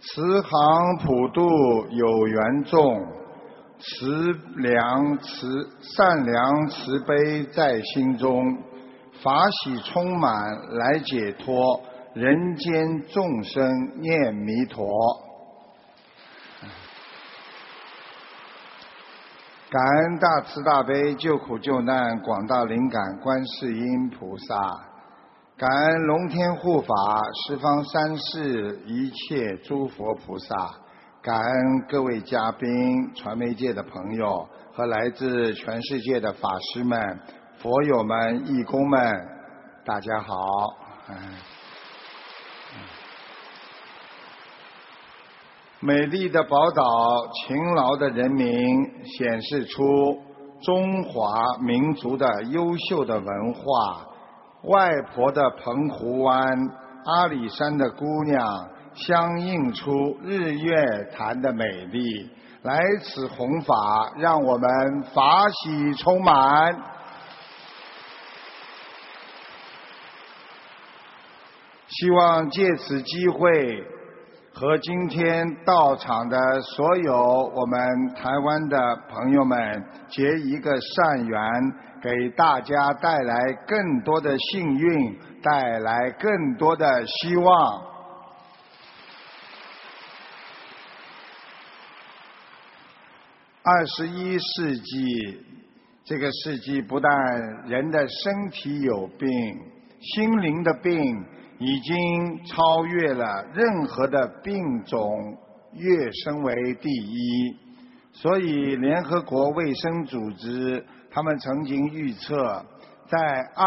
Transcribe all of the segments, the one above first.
慈航普渡有缘众，善良慈悲在心中，法喜充满来解脱，人间众生念弥陀。感恩大慈大悲救苦救难广大灵感观世音菩萨，感恩龙天护法十方三世一切诸佛菩萨，感恩各位嘉宾、传媒界的朋友和来自全世界的法师们、佛友们、义工们，大家好。美丽的宝岛，勤劳的人民，显示出中华民族的优秀的文化。外婆的澎湖湾，阿里山的姑娘，相映出日月潭的美丽。来此弘法，让我们法喜充满。希望借此机会和今天到场的所有我们台湾的朋友们结一个善缘，给大家带来更多的幸运，带来更多的希望。21世纪，这个世纪不但人的身体有病，心灵的病已经超越了任何的病种，跃升为第一。所以联合国卫生组织他们曾经预测，在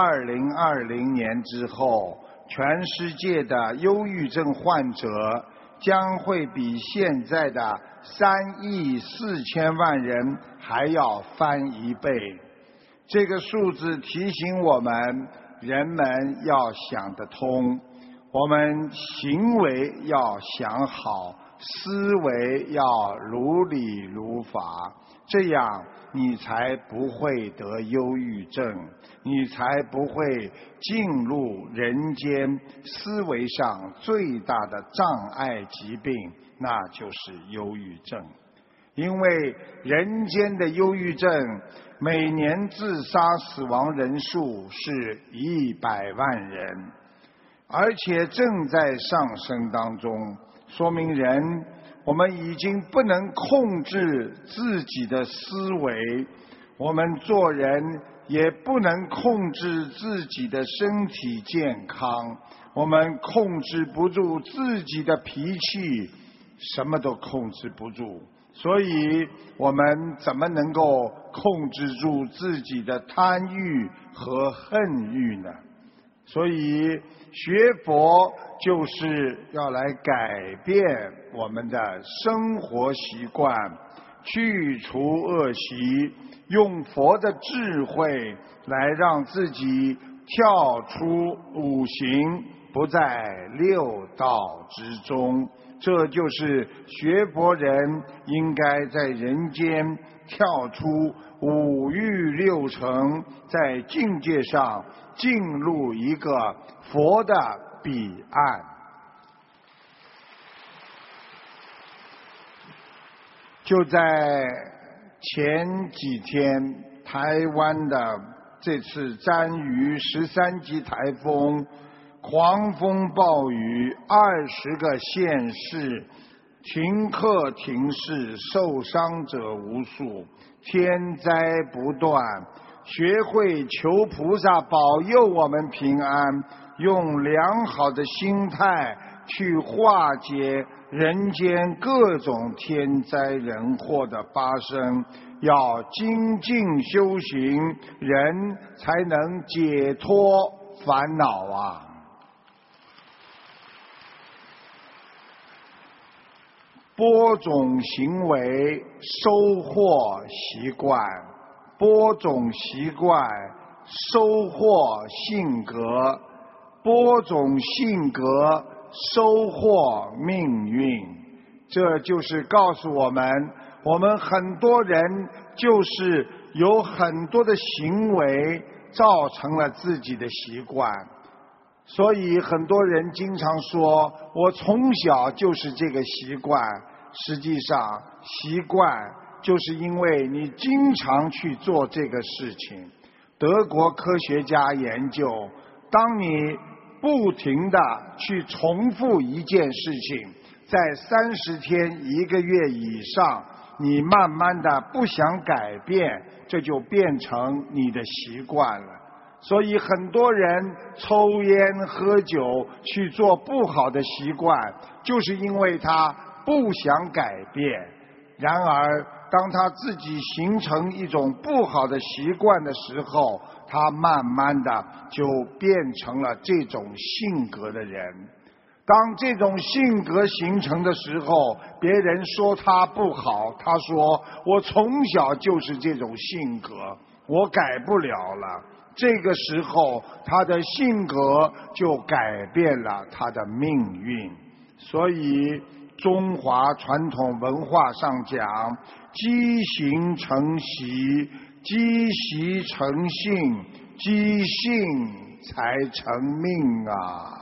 2020年之后，全世界的忧郁症患者将会比现在的3亿4千万人还要翻1倍。这个数字提醒我们，人们要想得通，我们行为要想好，思维要如理如法，这样你才不会得忧郁症，你才不会进入人间思维上最大的障碍疾病，那就是忧郁症。因为人间的忧郁症每年自杀死亡人数是100万人，而且正在上升当中，说明我们已经不能控制自己的思维，我们做人也不能控制自己的身体健康，我们控制不住自己的脾气，什么都控制不住。所以我们怎么能够控制住自己的贪欲和恨欲呢？所以学佛就是要来改变我们的生活习惯，去除恶习，用佛的智慧来让自己跳出5行，不在6道之中。这就是学佛人应该在人间跳出5欲6尘，在境界上进入一个佛的彼岸。就在前几天，台湾的这次沾于13级台风，狂风暴雨，20个县市停课停市，受伤者无数，天灾不断。学会求菩萨保佑我们平安，用良好的心态去化解人间各种天灾人祸的发生，要精进修行，人才能解脱烦恼啊！播种行为，收获习惯；播种习惯，收获性格；播种性格，收获命运。这就是告诉我们很多人就是有很多的行为造成了自己的习惯。 所以很多人经常说我从小就是这个习惯，实际上习惯就是因为你经常去做这个事情。德国科学家研究，当你不停地去重复一件事情，在30天1个月以上，你慢慢的不想改变，这就变成你的习惯了。所以很多人抽烟喝酒去做不好的习惯，就是因为他不想改变。然而当他自己形成一种不好的习惯的时候，他慢慢的就变成了这种性格的人。当这种性格形成的时候，别人说他不好，他说我从小就是这种性格，我改不了了。这个时候他的性格就改变了他的命运。所以中华传统文化上讲，积行成习，积习成性，积性才成命啊。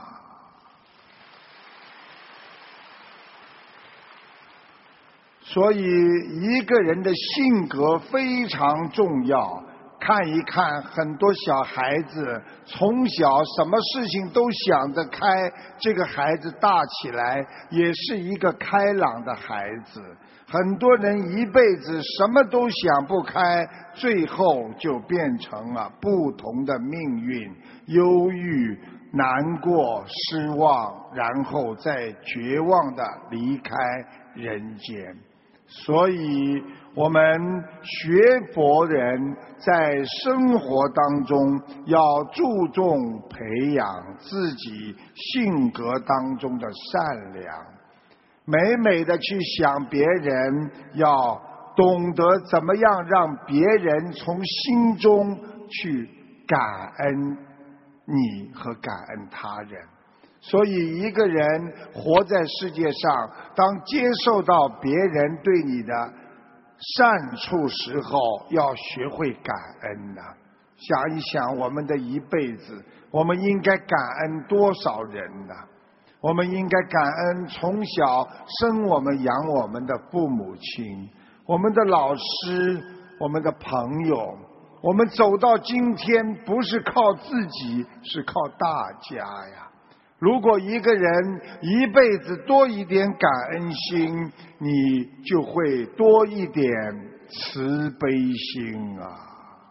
所以一个人的性格非常重要。看一看很多小孩子从小什么事情都想得开，这个孩子大起来也是一个开朗的孩子。很多人一辈子什么都想不开，最后就变成了不同的命运，忧郁、难过、失望，然后再绝望地离开人间。所以我们学佛人在生活当中要注重培养自己性格当中的善良，美美的去想别人，要懂得怎么样让别人从心中去感恩你和感恩他人。所以一个人活在世界上，当接受到别人对你的善处时候，要学会感恩的。想一想我们的一辈子，我们应该感恩多少人呢？我们应该感恩从小生我们养我们的父母亲，我们的老师，我们的朋友。我们走到今天不是靠自己，是靠大家呀。如果一个人一辈子多一点感恩心，你就会多一点慈悲心啊。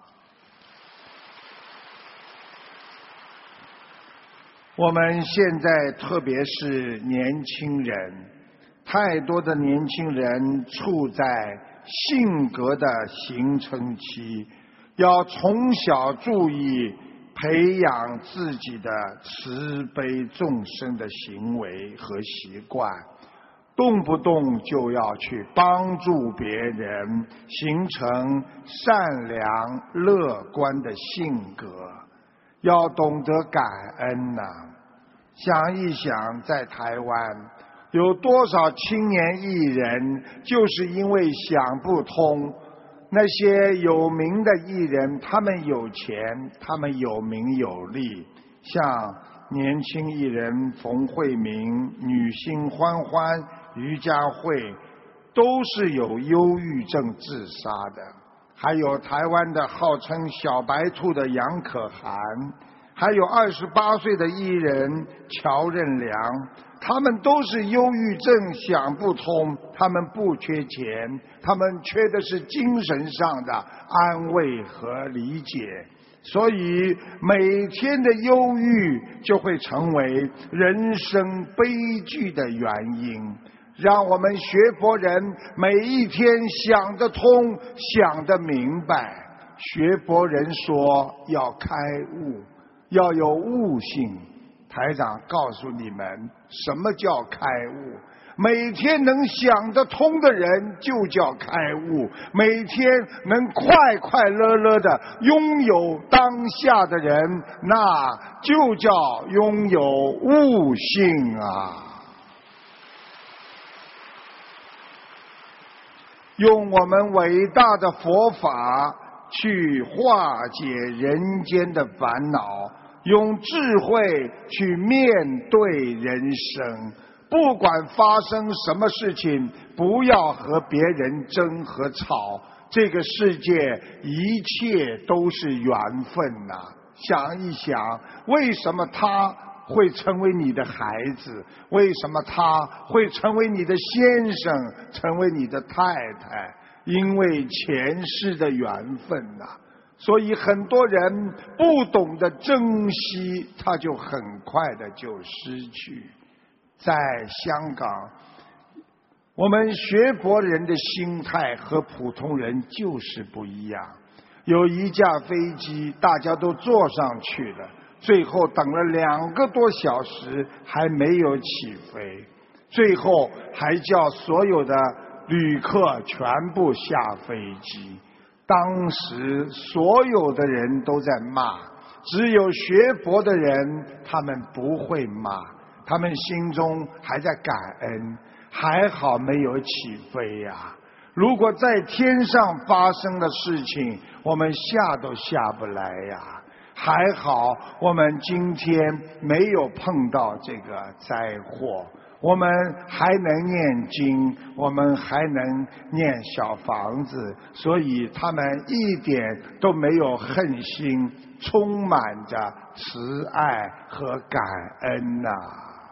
我们现在特别是年轻人，太多的年轻人处在性格的形成期，要从小注意培养自己的慈悲众生的行为和习惯，动不动就要去帮助别人，形成善良乐观的性格，要懂得感恩呐。想一想，在台湾有多少青年艺人就是因为想不通，那些有名的艺人，他们有钱，他们有名有利，像年轻艺人冯慧明、女星欢欢、于佳慧，都是有忧郁症自杀的。还有台湾的号称小白兔的杨可涵，还有28岁的艺人乔任梁，他们都是忧郁症想不通，他们不缺钱，他们缺的是精神上的安慰和理解。所以每天的忧郁就会成为人生悲剧的原因。让我们学佛人每一天想得通，想得明白。学佛人说要开悟，要有悟性。台长告诉你们什么叫开悟，每天能想得通的人就叫开悟，每天能快快乐乐的拥有当下的人，那就叫拥有悟性啊。用我们伟大的佛法去化解人间的烦恼， 用智慧去面对人生。不管发生什么事情，不要和别人争和吵。这个世界一切都是缘分呐。想一想，为什么他会成为你的孩子？为什么他会成为你的先生，成为你的太太？因为前世的缘分呐。所以很多人不懂得珍惜，他就很快的就失去。在香港，我们学佛人的心态和普通人就是不一样。有一架飞机，大家都坐上去了，最后等了2个多小时还没有起飞，最后还叫所有的旅客全部下飞机。当时所有的人都在骂，只有学佛的人他们不会骂，他们心中还在感恩，还好没有起飞呀。如果在天上发生的事情，我们下都下不来呀。还好我们今天没有碰到这个灾祸，我们还能念经，我们还能念小房子，所以他们一点都没有恨心，充满着慈爱和感恩呐。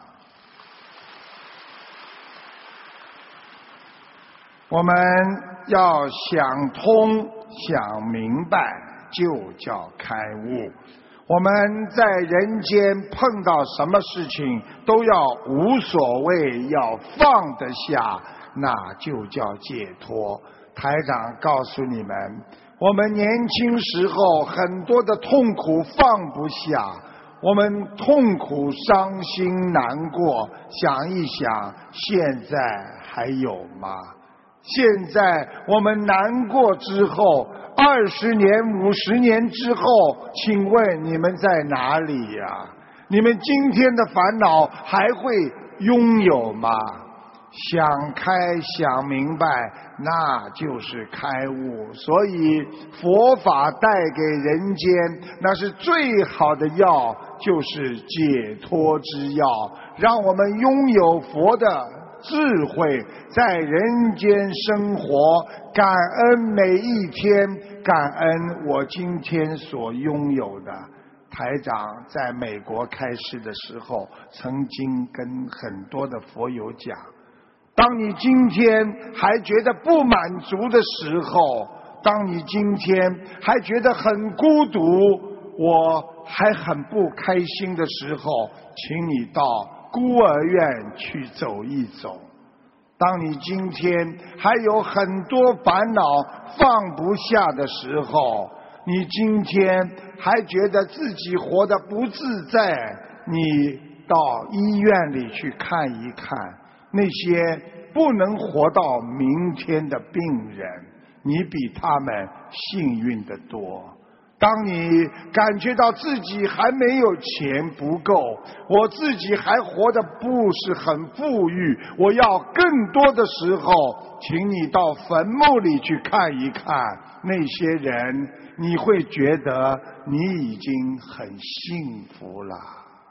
我们要想通想明白，就叫开悟。我们在人间碰到什么事情都要无所谓，要放得下，那就叫解脱。台长告诉你们，我们年轻时候很多的痛苦放不下，我们痛苦伤心难过，想一想现在还有吗？现在我们难过之后，20年、50年之后，请问你们在哪里呀？你们今天的烦恼还会拥有吗？想开想明白，那就是开悟。所以佛法带给人间，那是最好的药，就是解脱之药，让我们拥有佛的智慧，在人间生活，感恩每一天，感恩我今天所拥有的。台长在美国开示的时候，曾经跟很多的佛友讲，当你今天还觉得不满足的时候，当你今天还觉得很孤独，我还很不开心的时候，请你到孤儿院去走一走。当你今天还有很多烦恼放不下的时候，你今天还觉得自己活得不自在，你到医院里去看一看那些不能活到明天的病人，你比他们幸运得多。当你感觉到自己还没有钱不够，我自己还活得不是很富裕，我要更多的时候，请你到坟墓里去看一看那些人，你会觉得你已经很幸福了。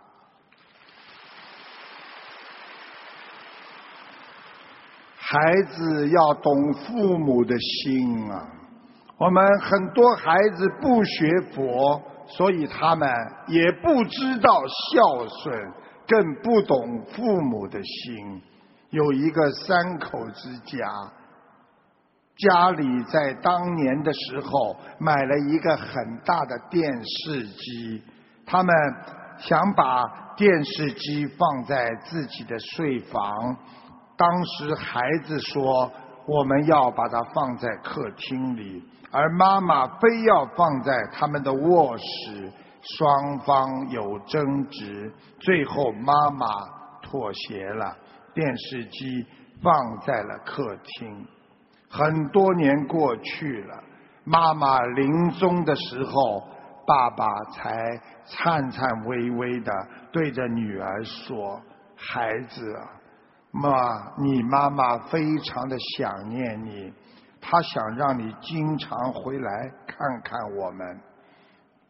孩子要懂父母的心啊。我们很多孩子不学佛，所以他们也不知道孝顺，更不懂父母的心。有一个3口之家，家里在当年的时候买了一个很大的电视机，他们想把电视机放在自己的睡房，当时孩子说我们要把它放在客厅里，而妈妈非要放在他们的卧室，双方有争执，最后妈妈妥协了，电视机放在了客厅。很多年过去了，妈妈临终的时候，爸爸才颤颤巍巍地对着女儿说，孩子啊，你妈妈非常的想念你，她想让你经常回来看看我们。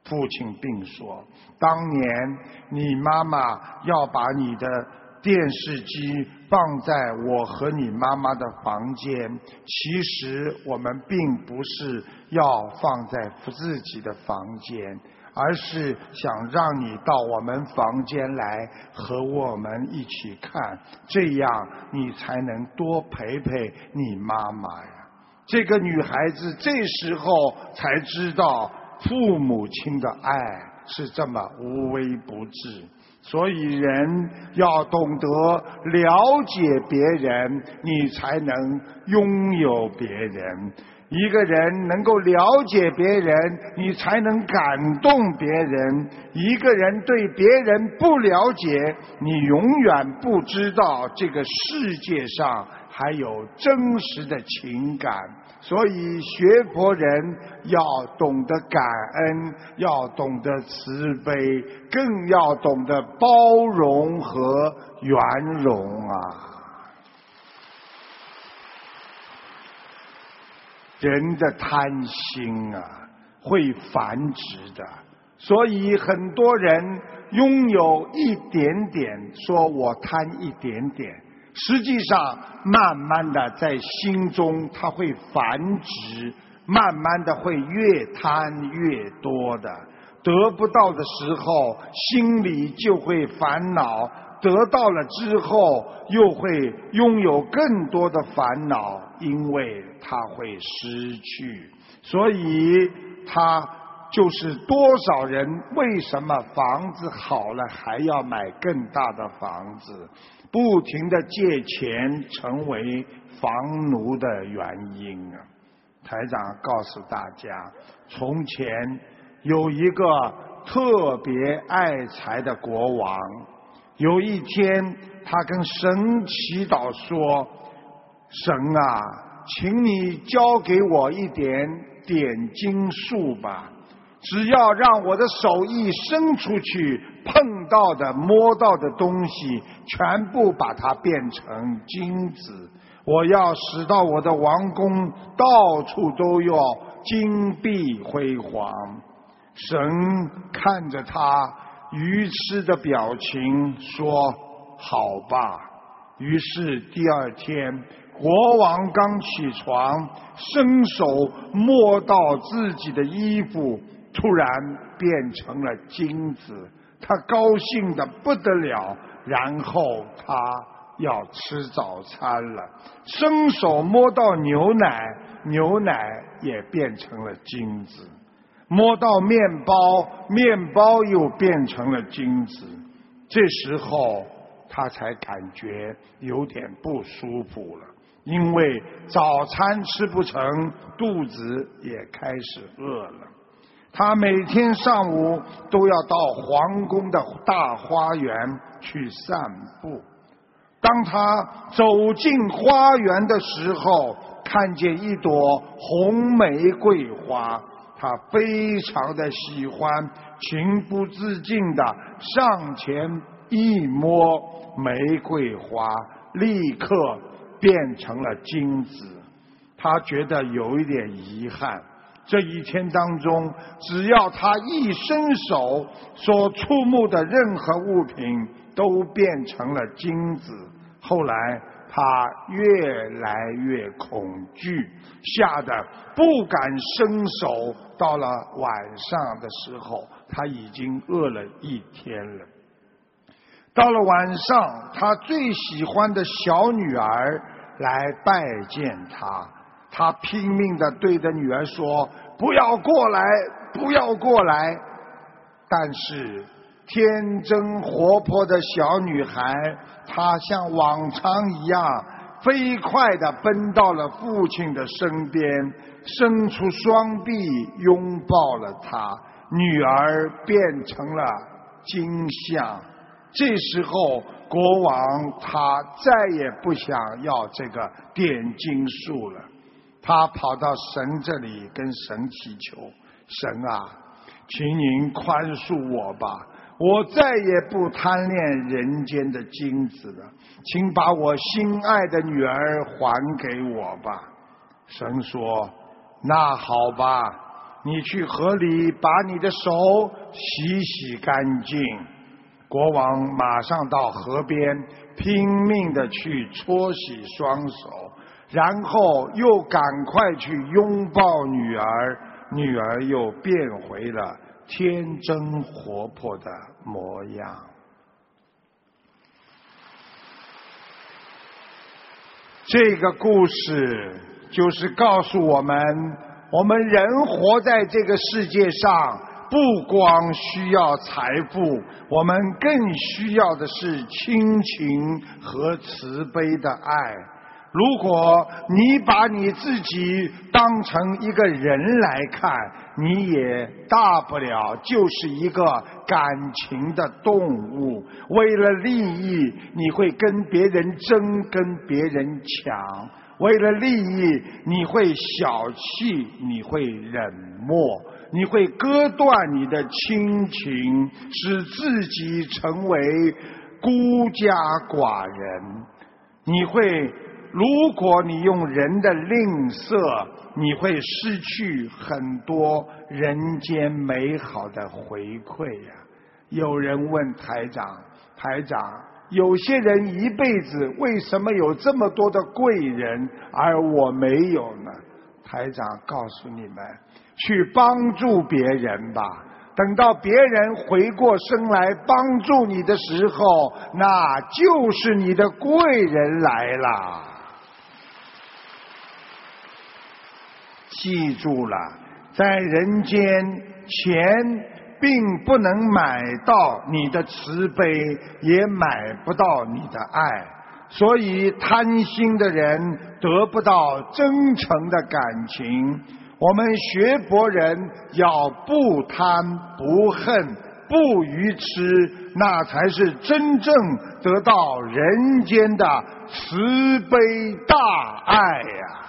父亲并说，当年你妈妈要把你的电视机放在我和你妈妈的房间，其实我们并不是要放在自己的房间，而是想让你到我们房间来和我们一起看，这样你才能多陪陪你妈妈呀。这个女孩子这时候才知道父母亲的爱是这么无微不至，所以人要懂得了解别人，你才能拥有别人。一个人能够了解别人，你才能感动别人。一个人对别人不了解，你永远不知道这个世界上还有真实的情感。所以学佛人要懂得感恩，要懂得慈悲，更要懂得包容和圆融啊。人的贪心啊，会繁殖的，所以很多人拥有一点点，说我贪一点点，实际上慢慢的在心中它会繁殖，慢慢的会越贪越多的，得不到的时候心里就会烦恼，得到了之后又会拥有更多的烦恼，因为他会失去。所以他就是多少人为什么房子好了还要买更大的房子，不停地借钱成为房奴的原因啊。台长告诉大家，从前有一个特别爱财的国王，有一天他跟神祈祷说，神啊，请你交给我一点点金术吧，只要让我的手一伸出去，碰到的摸到的东西全部把它变成金子，我要使到我的王宫到处都要金碧辉煌。神看着他愚痴的表情说，好吧。于是第二天，国王刚起床，伸手摸到自己的衣服，突然变成了金子，他高兴得不得了，然后他要吃早餐了，伸手摸到牛奶，牛奶也变成了金子，摸到面包，面包又变成了金子。这时候他才感觉有点不舒服了，因为早餐吃不成，肚子也开始饿了。他每天上午都要到皇宫的大花园去散步。当他走进花园的时候，看见一朵红玫瑰花，他非常的喜欢，情不自禁的上前一摸，玫瑰花立刻变成了金子。他觉得有一点遗憾，这一天当中，只要他一伸手，所触摸的任何物品都变成了金子。后来他越来越恐惧，吓得不敢伸手。到了晚上的时候，他已经饿了一天了。到了晚上，他最喜欢的小女儿来拜见他，他拼命地对着女儿说，不要过来，不要过来。但是天真活泼的小女孩，她像往常一样飞快地奔到了父亲的身边，伸出双臂拥抱了他，女儿变成了金像。这时候国王他再也不想要这个点金术了，他跑到神这里跟神祈求，神啊，请您宽恕我吧，我再也不贪恋人间的金子了，请把我心爱的女儿还给我吧。神说，那好吧， 你去河里把你的手洗洗干净。国王马上到河边拼命地去搓洗双手，然后又赶快去拥抱女儿，女儿又变回了天真活泼的模样。这个故事就是告诉我们，我们人活在这个世界上，不光需要财富，我们更需要的是亲情和慈悲的爱。如果你把你自己当成一个人来看，你也大不了就是一个感情的动物。为了利益，你会跟别人争，跟别人抢。为了利益，你会小气，你会冷漠，你会割断你的亲情，使自己成为孤家寡人。你会，如果你用人的吝啬，你会失去很多人间美好的回馈呀。有人问台长，台长，有些人一辈子为什么有这么多的贵人，而我没有呢？台长告诉你们，去帮助别人吧。等到别人回过身来帮助你的时候，那就是你的贵人来了。记住了，在人间，钱并不能买到你的慈悲，也买不到你的爱。所以贪心的人得不到真诚的感情。我们学佛人要不贪不恨不愚痴，那才是真正得到人间的慈悲大爱呀。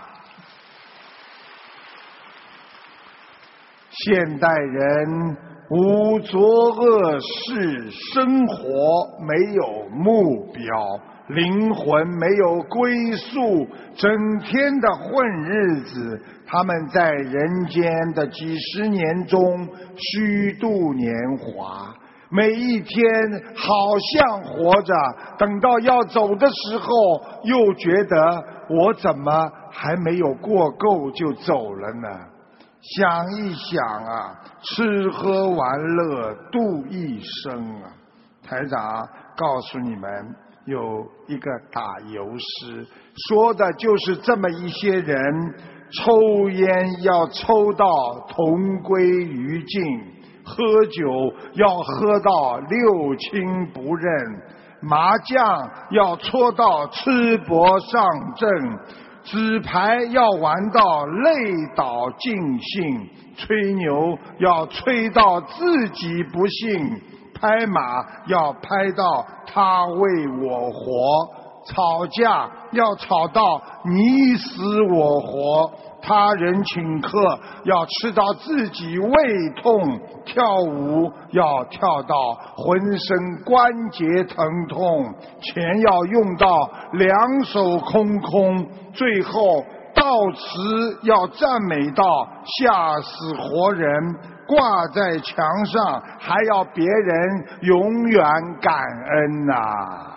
现代人无作恶事，生活没有目标，灵魂没有归宿，整天的混日子。他们在人间的几十年中虚度年华，每一天好像活着，等到要走的时候又觉得我怎么还没有过够就走了呢？想一想啊，吃喝玩乐度一生啊。台长告诉你们，有一个打油诗，说的就是这么一些人，抽烟要抽到同归于尽，喝酒要喝到六亲不认，麻将要搓到吃帛上阵，纸牌要玩到累倒尽兴，吹牛要吹到自己不信，拍马要拍到他为我活，吵架要吵到你死我活，他人请客要吃到自己胃痛，跳舞要跳到浑身关节疼痛，钱要用到两手空空，最后悼词要赞美到吓死活人，挂在墙上还要别人永远感恩呐。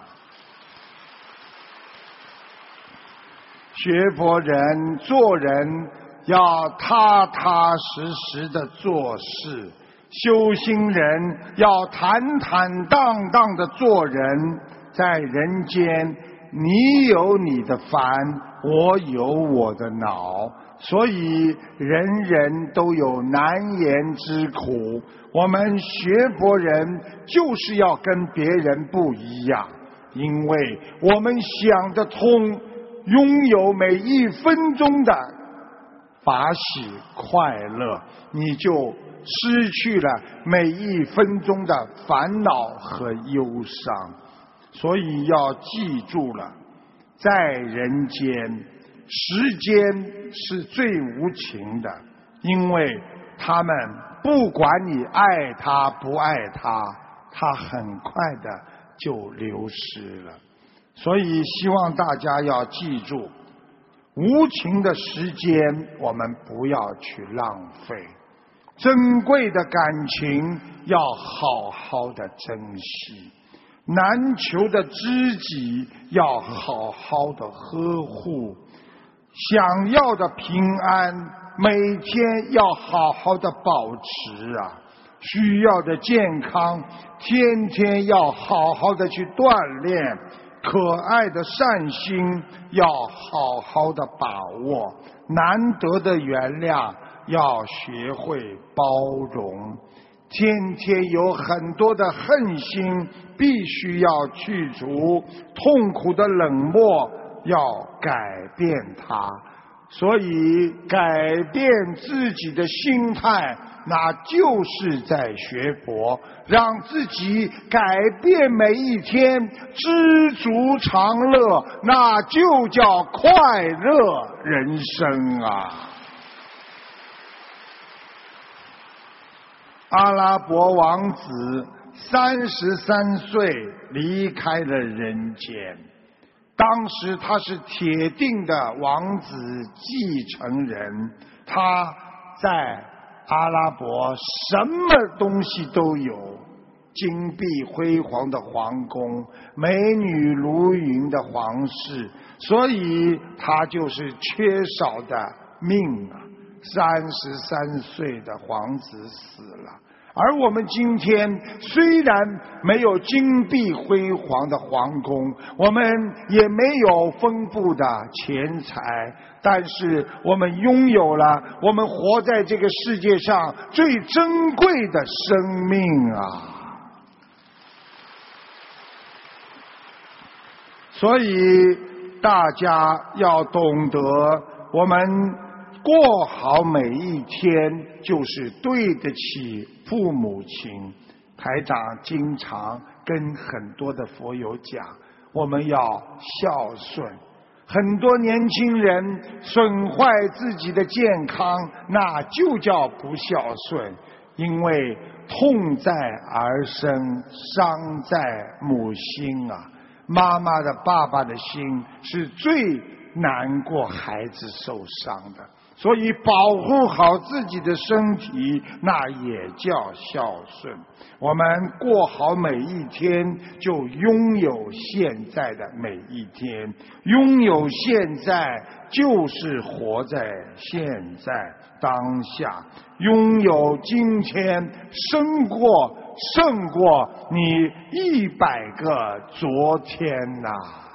学佛人做人要踏踏实实的做事，修心人要坦坦荡荡的做人。在人间，你有你的烦，我有我的恼，所以人人都有难言之苦。我们学佛人就是要跟别人不一样，因为我们想得通，拥有每一分钟的法喜快乐，你就失去了每一分钟的烦恼和忧伤。所以要记住了，在人间，时间是最无情的，因为他们不管你爱他不爱他，他很快的就流失了。所以希望大家要记住， 无情的时间我们不要去浪费，珍贵的感情要好好的珍惜，难求的知己要好好的呵护，想要的平安每天要好好的保持啊，需要的健康天天要好好的去锻炼，可爱的善心要好好的把握，难得的原谅要学会包容，天天有很多的恨心必须要去除，痛苦的冷漠要改变它。所以改变自己的心态，那就是在学佛，让自己改变每一天，知足常乐，那就叫快乐人生啊！阿拉伯王子33岁离开了人间，当时他是铁定的王子继承人，他在阿拉伯什么东西都有，金碧辉煌的皇宫，美女如云的皇室，所以他就是缺少的命啊！33岁的皇子死了。而我们今天虽然没有金碧辉煌的皇宫，我们也没有丰富的钱财，但是我们拥有了我们活在这个世界上最珍贵的生命啊！所以大家要懂得，我们过好每一天，就是对得起父母亲。台长经常跟很多的佛友讲，我们要孝顺。很多年轻人损坏自己的健康，那就叫不孝顺，因为痛在儿生，伤在母心啊！妈妈的、爸爸的心是最难过孩子受伤的。所以保护好自己的身体，那也叫孝顺。我们过好每一天，就拥有现在的每一天。拥有现在，就是活在现在当下。拥有今天，胜过你100个昨天呐！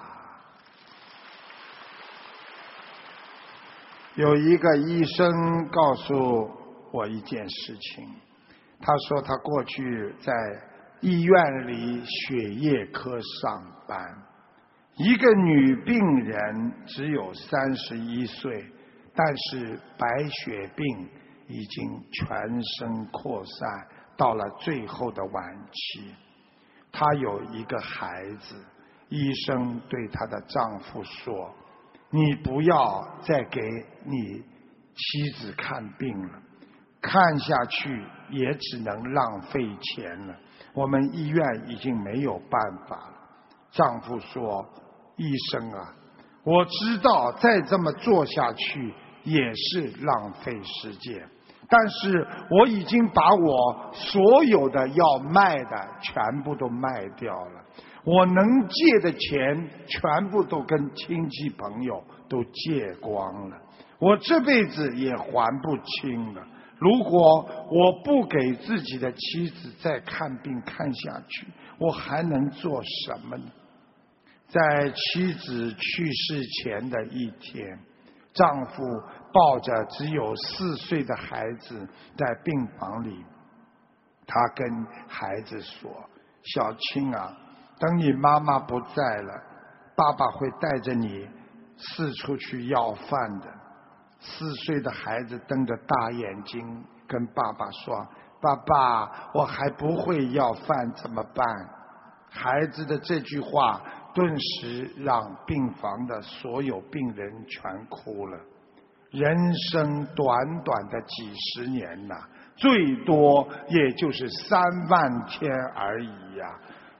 有一个医生告诉我一件事情，他说他过去在医院里血液科上班，一个女病人只有31岁，但是白血病已经全身扩散到了最后的晚期。她有一个孩子，医生对她的丈夫说，你不要再给你妻子看病了，看下去也只能浪费钱了，我们医院已经没有办法了。丈夫说，医生啊，我知道再这么做下去也是浪费时间，但是我已经把我所有的要卖的全部都卖掉了，我能借的钱全部都跟亲戚朋友都借光了，我这辈子也还不清了。如果我不给自己的妻子再看病看下去，我还能做什么呢？在妻子去世前的一天，丈夫抱着只有4岁的孩子在病房里，他跟孩子说，小青啊，等你妈妈不在了，爸爸会带着你四处去要饭的。4岁的孩子瞪着大眼睛跟爸爸说，爸爸，我还不会要饭怎么办？孩子的这句话顿时让病房的所有病人全哭了。人生短短的几十年呐，最多也就是3万天而已呀。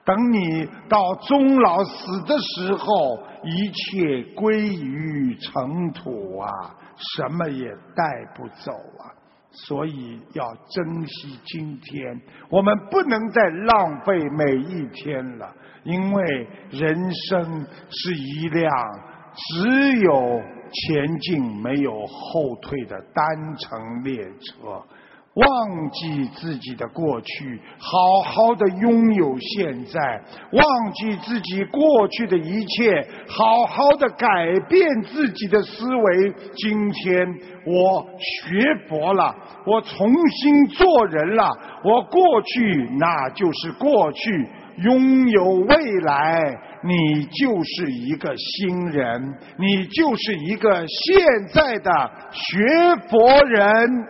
等你到终老死的时候，一切归于尘土啊，什么也带不走啊。所以要珍惜今天，我们不能再浪费每一天了，因为人生是一辆只有前进没有后退的单程列车。忘记自己的过去，好好的拥有现在；忘记自己过去的一切，好好的改变自己的思维。今天我学佛了，我重新做人了，我过去那就是过去，拥有未来，你就是一个新人，你就是一个现在的学佛人。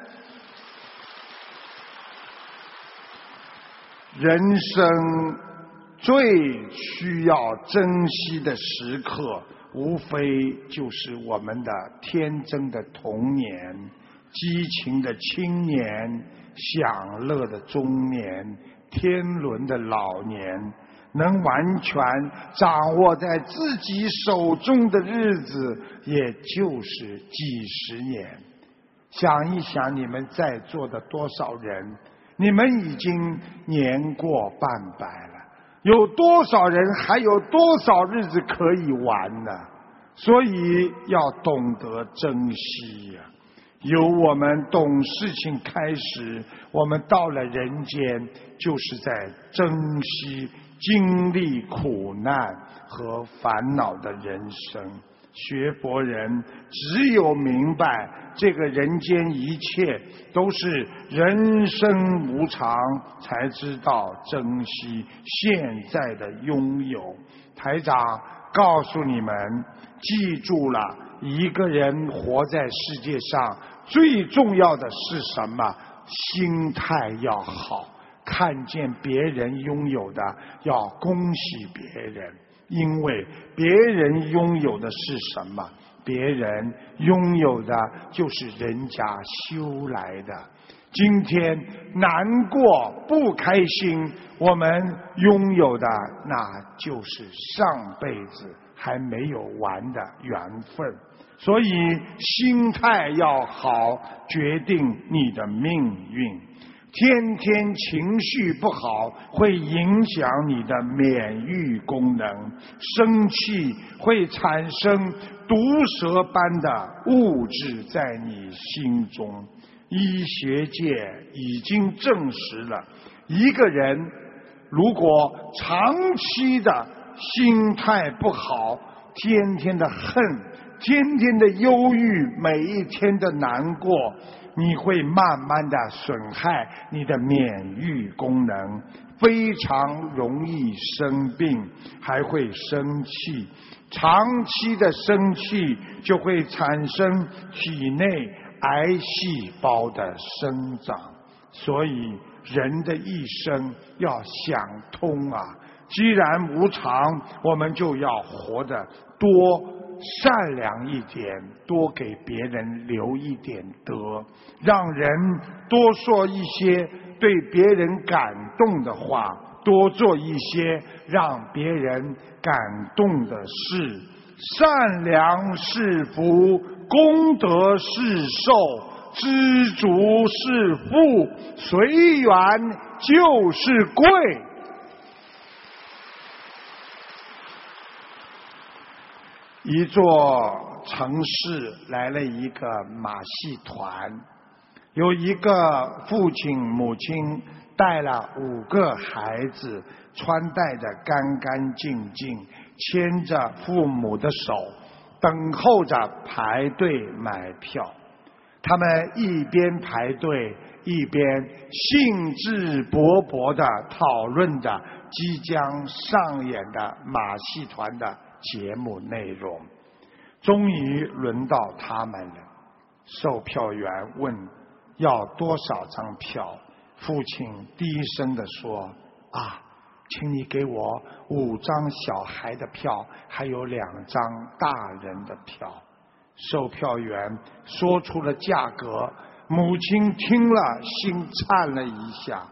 人生最需要珍惜的时刻，无非就是我们的天真的童年、激情的青年、享乐的中年、天伦的老年。能完全掌握在自己手中的日子，也就是几十年。想一想，你们在座的多少人，你们已经年过半百了，有多少人还有多少日子可以玩呢？所以要懂得珍惜呀。由我们懂事情开始，我们到了人间，就是在珍惜经历苦难和烦恼的人生。学佛人只有明白这个人间一切都是人生无常，才知道珍惜现在的拥有。台长告诉你们，记住了，一个人活在世界上最重要的是什么？心态要好，看见别人拥有的要恭喜别人，因为别人拥有的是什么？别人拥有的就是人家修来的。今天难过不开心，我们拥有的那就是上辈子还没有完的缘分。所以心态要好，决定你的命运。天天情绪不好，会影响你的免疫功能，生气会产生毒蛇般的物质在你心中。医学界已经证实了，一个人如果长期的心态不好，天天的恨，天天的忧郁，每一天的难过，你会慢慢的损害你的免疫功能，非常容易生病，还会生气。长期的生气就会产生体内癌细胞的生长。所以人的一生要想通啊，既然无常，我们就要活得多善良一点，多给别人留一点德，让人多说一些对别人感动的话，多做一些让别人感动的事。善良是福，功德是寿，知足是富，随缘就是贵。一座城市来了一个马戏团，有一个父亲母亲带了5个孩子，穿戴得干干净净，牵着父母的手，等候着排队买票。他们一边排队，一边兴致勃勃地讨论着即将上演的马戏团的节目内容。终于轮到他们了，售票员问要多少张票。父亲低声地说：啊，请你给我5张小孩的票，还有2张大人的票。售票员说出了价格，母亲听了心颤了一下。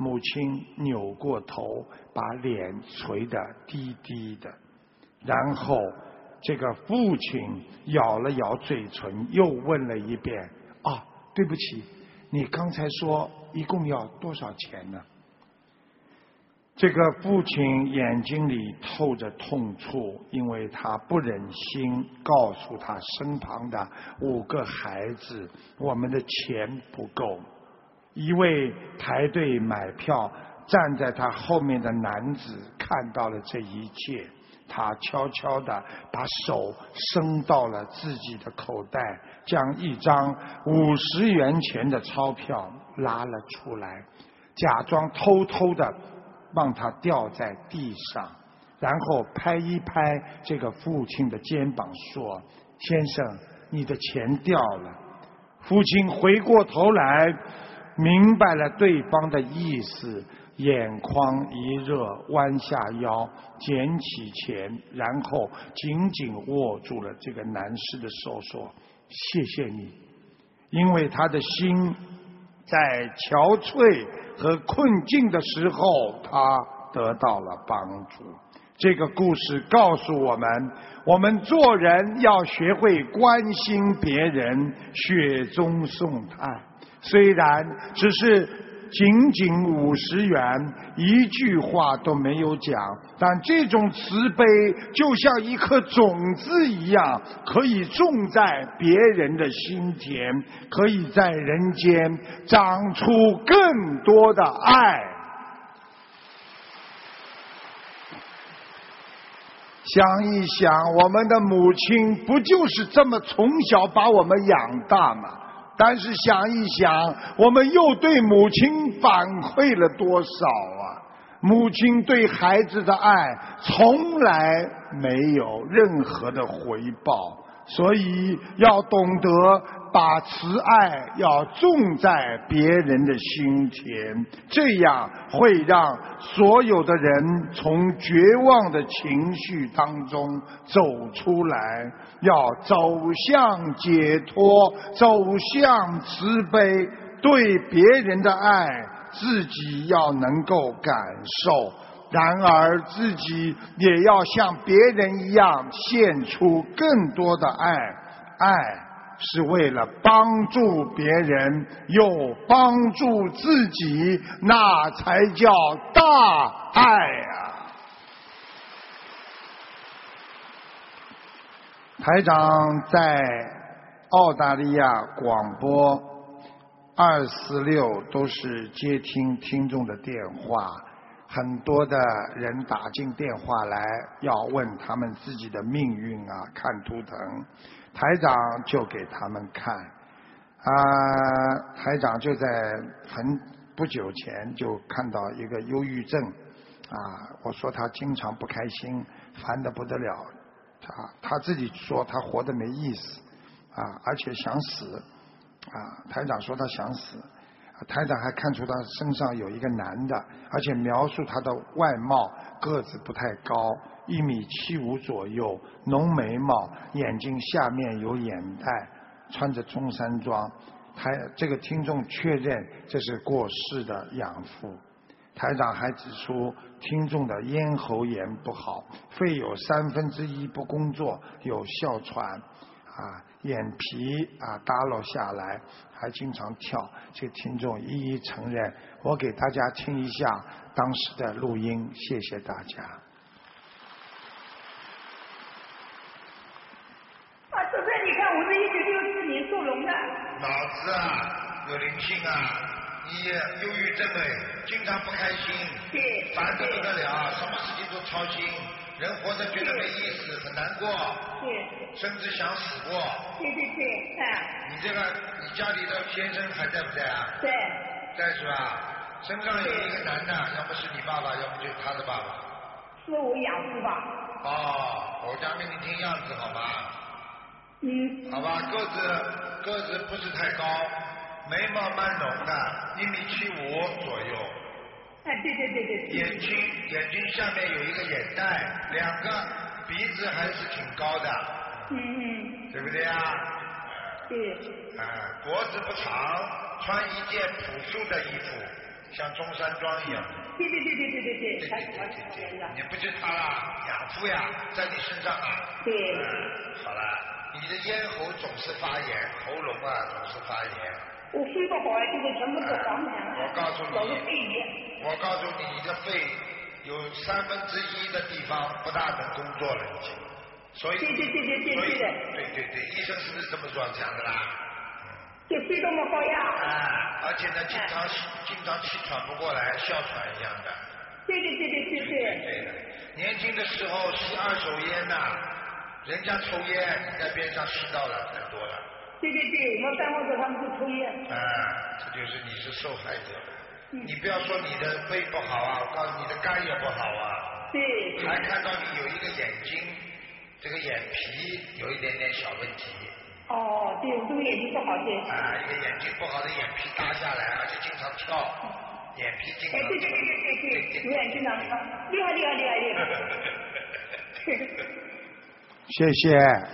母亲扭过头，把脸垂得低低的，然后这个父亲咬了咬嘴唇，又问了一遍：啊，对不起，你刚才说一共要多少钱呢？这个父亲眼睛里透着痛楚，因为他不忍心告诉他身旁的5个孩子，我们的钱不够。一位排队买票站在他后面的男子看到了这一切，他悄悄地把手伸到了自己的口袋，将一张50元钱的钞票拉了出来，假装偷偷地让他掉在地上，然后拍一拍这个父亲的肩膀说：先生，你的钱掉了。父亲回过头来明白了对方的意思，眼眶一热，弯下腰捡起钱，然后紧紧握住了这个男士的手说：谢谢你。因为他的心在憔悴和困境的时候，他得到了帮助。这个故事告诉我们，我们做人要学会关心别人，雪中送炭。虽然只是仅仅50元，一句话都没有讲，但这种慈悲就像一颗种子一样，可以种在别人的心田，可以在人间长出更多的爱。想一想，我们的母亲不就是这么从小把我们养大吗？但是想一想，我们又对母亲反馈了多少啊？母亲对孩子的爱从来没有任何的回报，所以要懂得把慈爱要种在别人的心田，这样会让所有的人从绝望的情绪当中走出来，要走向解脱，走向慈悲，对别人的爱自己要能够感受，然而自己也要像别人一样献出更多的爱。爱是为了帮助别人又帮助自己，那才叫大爱啊！台长在澳大利亚广播246都是接听听众的电话，很多的人打进电话来要问他们自己的命运啊，看图腾，台长就给他们看台长就在不久前就看到一个忧郁症我说他经常不开心，烦得不得了，他自己说他活得没意思而且想死台长说他想死，台长还看出他身上有一个男的，而且描述他的外貌，个子不太高，1.75米左右，浓眉毛，眼睛下面有眼袋，穿着中山装。这个听众确认这是过世的养父。台长还指出听众的咽喉炎不好，肺有1/3不工作，有哮喘眼皮耷落下来，还经常跳。这个听众一一承认，我给大家听一下当时的录音，谢谢大家。 主任，你看我是1964年属龙的。 脑子有灵性你忧郁症经常不开心， 对， 烦得不得了，什么事情都操心，人活着觉得没意思，很难过， 对， 甚至想死过。 对， 你家里的先生还在不在对， 在是吧？身上有一个男的，要么是你爸爸，要么就是他的爸爸。 是我养父吧？ 我讲给你听样子好吗？好吧，个子不是太高，眉毛蛮浓的，1.75米左右。 对。 眼睛下面有一个眼袋，2个鼻子还是挺高的。对不对对。 脖子不长，穿一件朴素的衣服， 像中山装一样。 对， 你不就他啦，养父呀，在你身上啊。 对。 好了，你的咽喉总是发炎，喉咙啊总是发炎。 我肺不好啊，现在全部是黄痰了。 我告诉你， 老是肺炎。 我告诉你，你的肺有1/3的地方不大能工作了已经，所以对的。 对，医生是不是这么说讲的啦？ 就肺都没好呀。 而且呢，经常气喘不过来，哮喘一样的。 对的，年轻的时候吸2手烟呐，人家抽烟，你在边上吸到了太多了。 对，我们办公室他们都抽烟。 这就是你是受害者。你不要说你的肺不好啊，我告诉你的肝也不好啊。 对。 还看到你有一个眼睛，这个眼皮有一点点小问题。 哦，对，我这个眼睛不好，对。 一个眼睛不好的眼皮耷下来，而且经常跳，眼皮经常。 对，有眼睛常跳，厉害。 谢谢。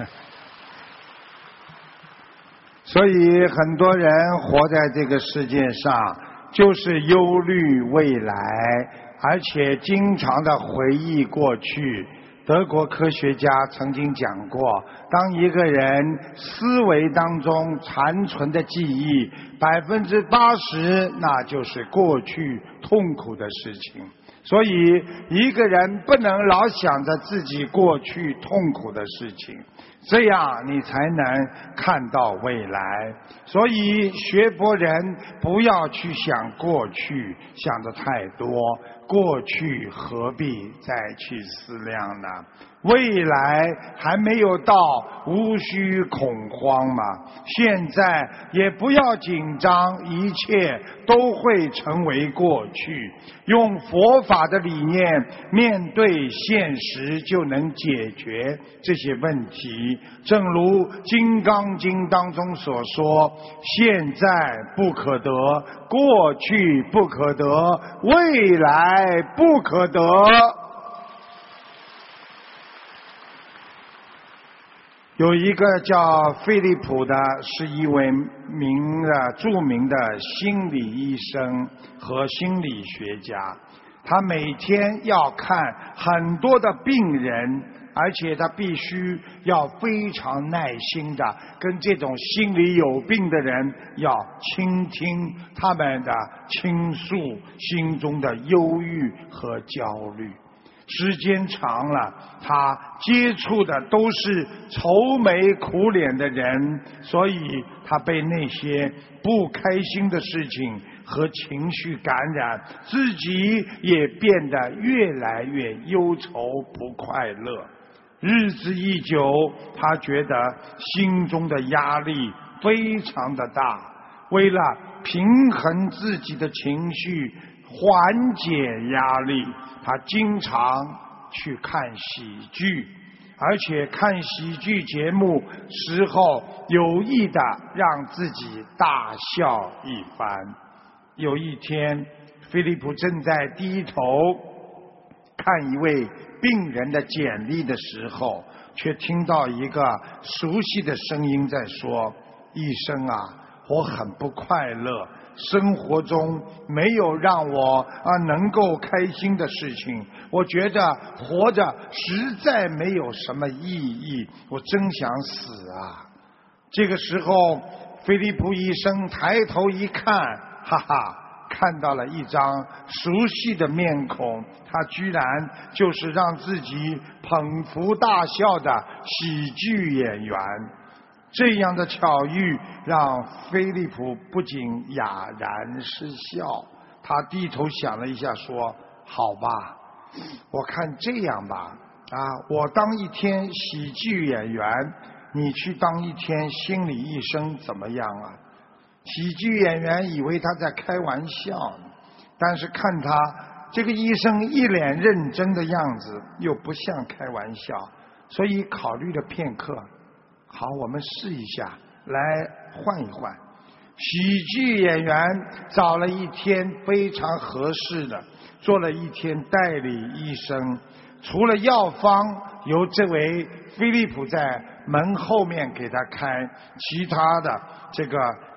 所以很多人活在这个世界上，就是忧虑未来，而且经常的回忆过去。德国科学家曾经讲过，当一个人思维当中残存的记忆80%，那就是过去痛苦的事情。所以一个人不能老想着自己过去痛苦的事情，这样你才能看到未来。所以学佛人不要去想过去，想得太多，过去何必再去思量呢？未来还没有到，无需恐慌嘛。现在也不要紧张，一切都会成为过去。用佛法的理念面对现实，就能解决这些问题。正如《金刚经》当中所说，现在不可得，过去不可得，未来不可得。有一个叫菲利普的，是一位著名的心理医生和心理学家。他每天要看很多的病人，而且他必须要非常耐心的跟这种心理有病的人要倾听他们的倾诉心中的忧郁和焦虑。时间长了，他接触的都是愁眉苦脸的人，所以他被那些不开心的事情和情绪感染，自己也变得越来越忧愁不快乐。日子一久，他觉得心中的压力非常的大，为了平衡自己的情绪，缓解压力，他经常去看喜剧，而且看喜剧节目时候有意的让自己大笑一番。有一天，菲利普正在低头看一位病人的简历的时候，却听到一个熟悉的声音在说：医生啊，我很不快乐，生活中没有让我能够开心的事情，我觉得活着实在没有什么意义，我真想死啊。这个时候，菲利普医生抬头一看，哈哈，看到了一张熟悉的面孔，他居然就是让自己捧腹大笑的喜剧演员。这样的巧遇让菲利普不仅哑然失笑，他低头想了一下说：好吧，我看这样吧，我当一天喜剧演员，你去当一天心理医生怎么样啊？喜剧演员以为他在开玩笑，但是看他这个医生一脸认真的样子，又不像开玩笑，所以考虑了片刻，好，我们试一下，来换一换。喜剧演员找了一天非常合适的，做了一天代理医生，除了药方由这位菲利普在门后面给他开，其他的这个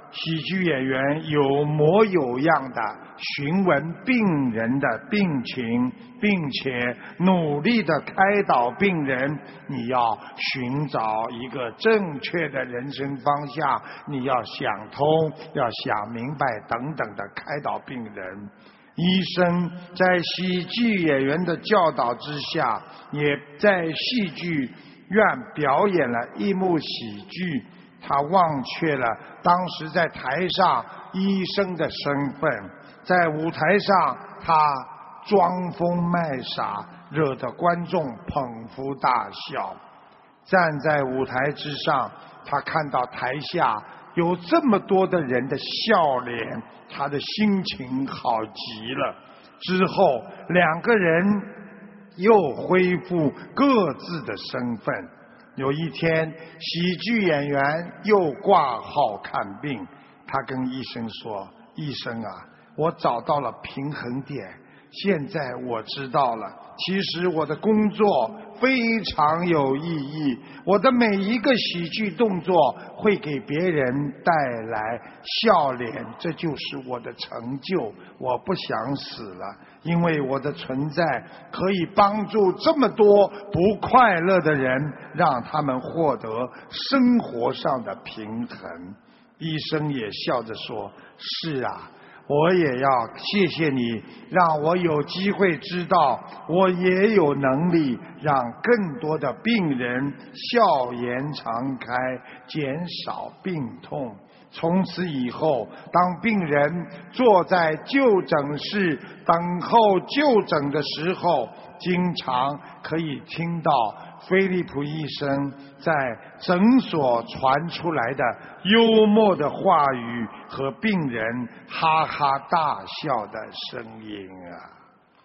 喜剧演员有模有样的询问病人的病情，并且努力的开导病人。你要寻找一个正确的人生方向，你要想通，要想明白等等的开导病人。医生在喜剧演员的教导之下，也在戏剧院表演了一幕喜剧。他忘却了当时在台上医生的身份，在舞台上他装疯卖傻，惹得观众捧腹大笑。站在舞台之上，他看到台下有这么多的人的笑脸，他的心情好极了。之后两个人又恢复各自的身份。有一天，喜剧演员又挂号看病，他跟医生说：医生啊，我找到了平衡点，现在我知道了，其实我的工作非常有意义，我的每一个喜剧动作会给别人带来笑脸，这就是我的成就。我不想死了，因为我的存在可以帮助这么多不快乐的人，让他们获得生活上的平衡。医生也笑着说：是啊，我也要谢谢你，让我有机会知道我也有能力让更多的病人笑颜常开，减少病痛。从此以后，当病人坐在就诊室等候就诊的时候，经常可以听到菲利普医生在诊所传出来的幽默的话语和病人哈哈大笑的声音啊！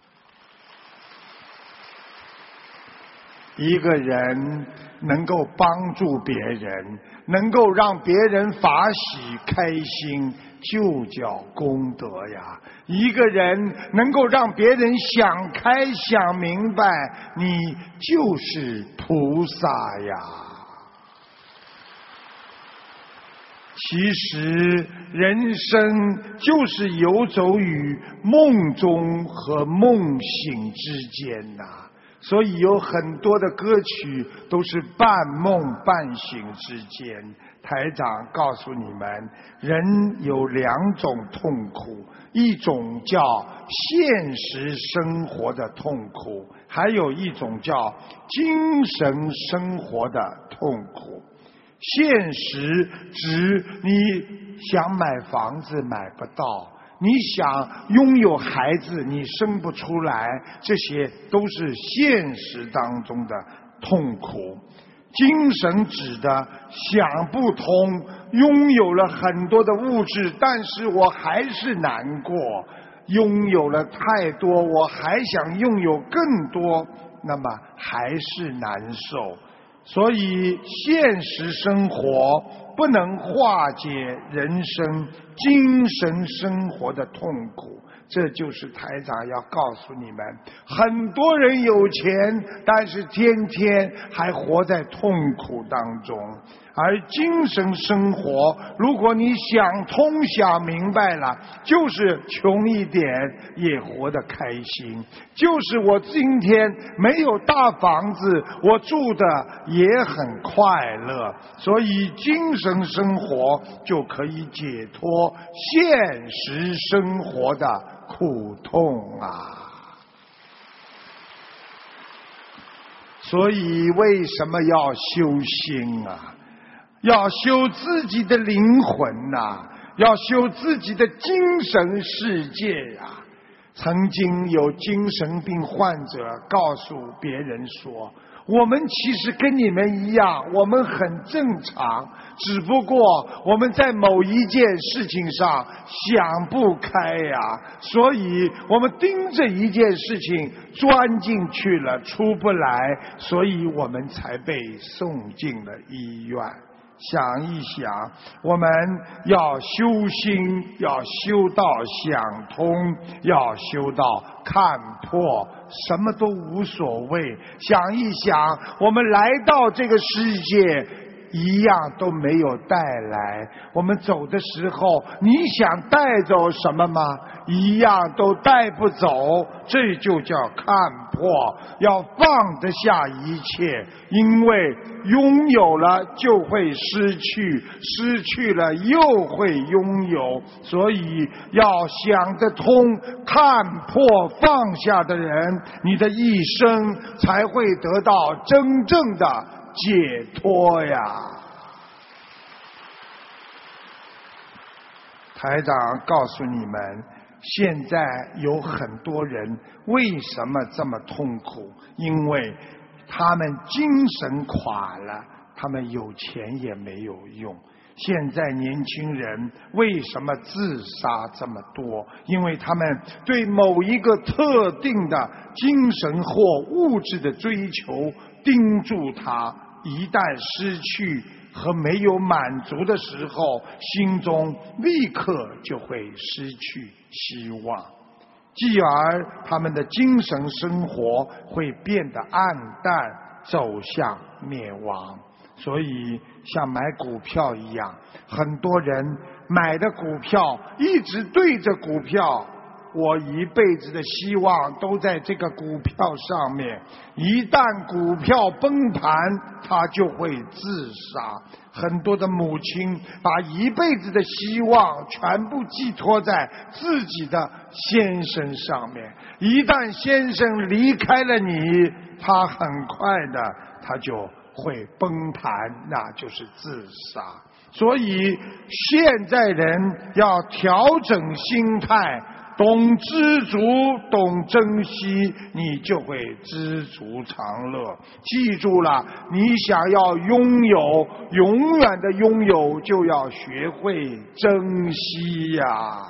一个人能够帮助别人，能够让别人法喜开心，就叫功德呀。一个人能够让别人想开想明白，你就是菩萨呀。其实人生就是游走于梦中和梦醒之间呐。所以有很多的歌曲都是半梦半醒之间。台长告诉你们，人有两种痛苦，一种叫现实生活的痛苦，还有一种叫精神生活的痛苦。现实指你想买房子买不到，你想拥有孩子你生不出来，这些都是现实当中的痛苦。精神指的想不通，拥有了很多的物质，但是我还是难过，拥有了太多，我还想拥有更多，那么还是难受。所以现实生活不能化解人生精神生活的痛苦，这就是台长要告诉你们，很多人有钱，但是天天还活在痛苦当中。而精神生活，如果你想通想明白了，就是穷一点也活得开心，就是我今天没有大房子，我住的也很快乐。所以精神生活就可以解脱现实生活的苦痛啊！所以为什么要修心啊？要修自己的灵魂啊，要修自己的精神世界啊！曾经有精神病患者告诉别人说，我们其实跟你们一样，我们很正常，只不过我们在某一件事情上想不开呀，所以我们盯着一件事情钻进去了，出不来，所以我们才被送进了医院。想一想，我们要修心，要修到想通，要修到看破，什么都无所谓。想一想，我们来到这个世界一样都没有带来。我们走的时候，你想带走什么吗？一样都带不走。这就叫看破，要放得下一切，因为拥有了就会失去，失去了又会拥有。所以要想得通，看破放下的人，你的一生才会得到真正的解脱呀。台长告诉你们，现在有很多人为什么这么痛苦？因为他们精神垮了，他们有钱也没有用。现在年轻人为什么自杀这么多？因为他们对某一个特定的精神或物质的追求盯住它，一旦失去和没有满足的时候，心中立刻就会失去希望，继而他们的精神生活会变得暗淡，走向灭亡。所以像买股票一样，很多人买的股票一直对着股票，我一辈子的希望都在这个股票上面，一旦股票崩盘，他就会自杀。很多的母亲把一辈子的希望全部寄托在自己的先生上面，一旦先生离开了你，他很快的他就会崩盘，那就是自杀。所以现在人要调整心态，懂知足，懂珍惜，你就会知足常乐。记住了，你想要拥有，永远的拥有，就要学会珍惜呀。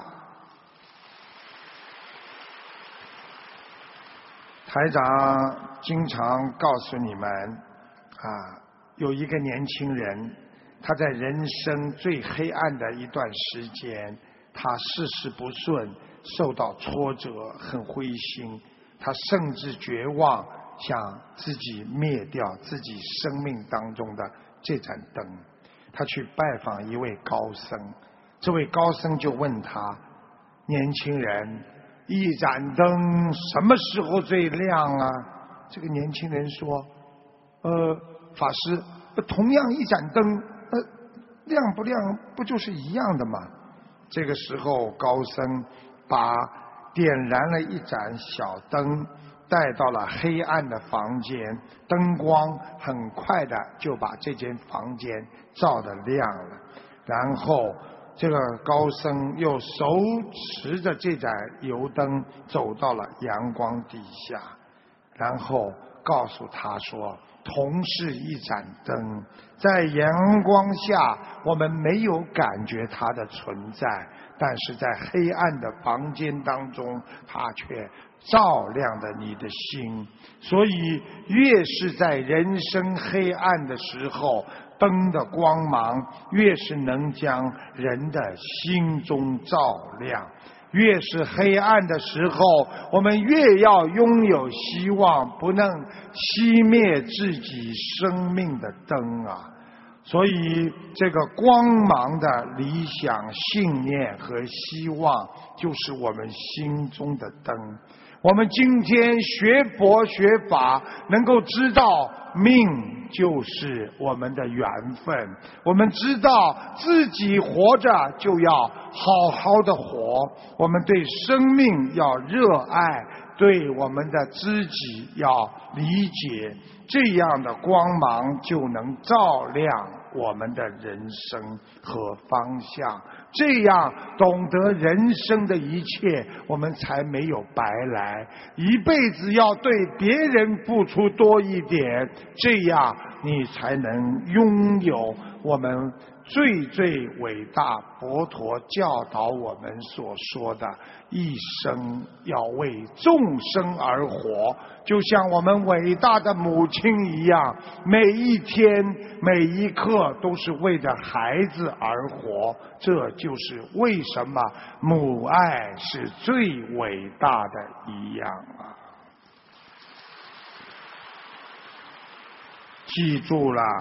台长经常告诉你们有一个年轻人，他在人生最黑暗的一段时间，他事事不顺，受到挫折，很灰心，他甚至绝望，想自己灭掉自己生命当中的这盏灯。他去拜访一位高僧，这位高僧就问他，年轻人，一盏灯什么时候最亮啊？这个年轻人说，法师，同样一盏灯，亮不亮不就是一样的吗？这个时候高僧把点燃了一盏小灯带到了黑暗的房间，灯光很快的就把这间房间照得亮了。然后这个高僧又手持着这盏油灯走到了阳光底下，然后告诉他说，同是一盏灯，在阳光下我们没有感觉它的存在，但是在黑暗的房间当中，它却照亮了你的心。所以越是在人生黑暗的时候，灯的光芒越是能将人的心中照亮。越是黑暗的时候，我们越要拥有希望，不能熄灭自己生命的灯啊！所以这个光芒的理想、信念和希望，就是我们心中的灯。我们今天学佛学法，能够知道命就是我们的缘分，我们知道自己活着就要好好的活，我们对生命要热爱，对我们的知己要理解，这样的光芒就能照亮我们的人生和方向。这样懂得人生的一切，我们才没有白来。一辈子要对别人付出多一点，这样你才能拥有我们最最伟大佛陀教导我们所说的一生要为众生而活，就像我们伟大的母亲一样，每一天每一刻都是为着孩子而活。这就是为什么母爱是最伟大的一样啊！记住了，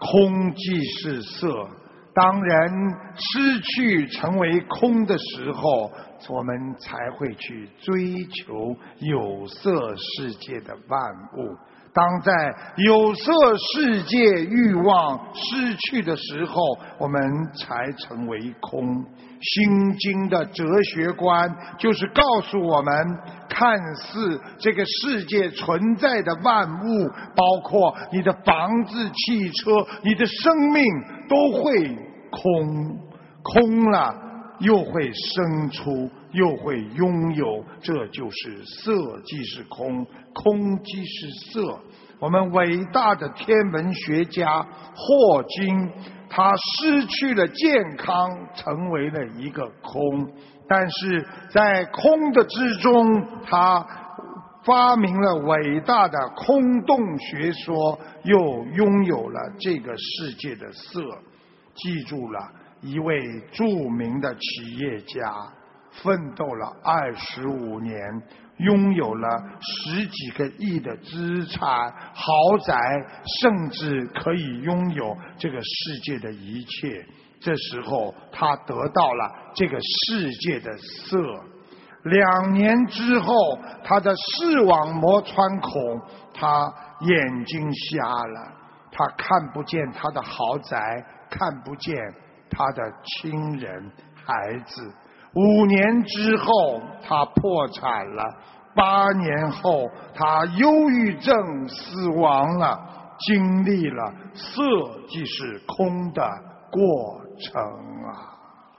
空即是色。当人失去成为空的时候，我们才会去追求有色世界的万物。当在有色世界欲望失去的时候，我们才成为空。心经的哲学观就是告诉我们，看似这个世界存在的万物，包括你的房子、汽车，你的生命都会空，空了又会生出，又会拥有，这就是色即是空，空即是色。我们伟大的天文学家霍金，他失去了健康，成为了一个空，但是在空的之中，他发明了伟大的空洞学说，又拥有了这个世界的色。记住了，一位著名的企业家奋斗了25年，拥有了10几个亿的资产、豪宅，甚至可以拥有这个世界的一切。这时候他得到了这个世界的色。2年之后，他的视网膜穿孔，他眼睛瞎了，他看不见他的豪宅，看不见他的亲人孩子。5年之后他破产了，8年后他忧郁症死亡了，经历了色即是空的过程啊。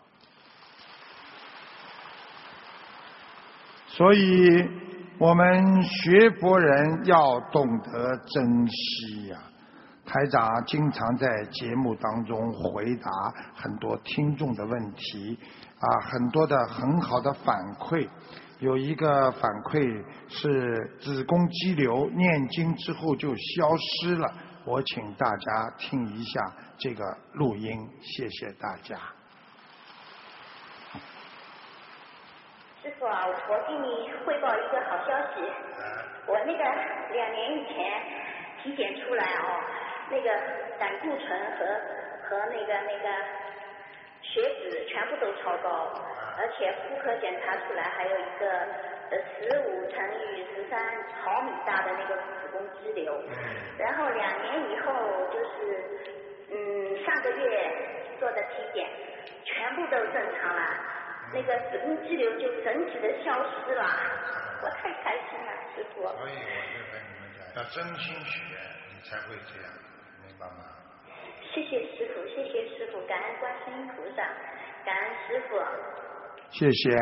所以我们学佛人要懂得珍惜呀。台长经常在节目当中回答很多听众的问题很多的很好的反馈。有一个反馈是子宫肌瘤念经之后就消失了，我请大家听一下这个录音，谢谢大家。 师傅啊，我给你汇报一个好消息，我那个2年以前体检出来那个胆固醇和那个血脂全部都超高，而且妇科检查出来还有一个15×13毫米大的那个子宫肌瘤，然后2年以后就是上个月做的体检，全部都正常了，那个子宫肌瘤就整体的消失了，我太开心了，师傅。 所以我就跟你们讲，要真心许愿，你才会这样，明白吗？ 谢谢师傅，谢谢师傅，感恩观世音菩萨，感恩师傅。 谢谢。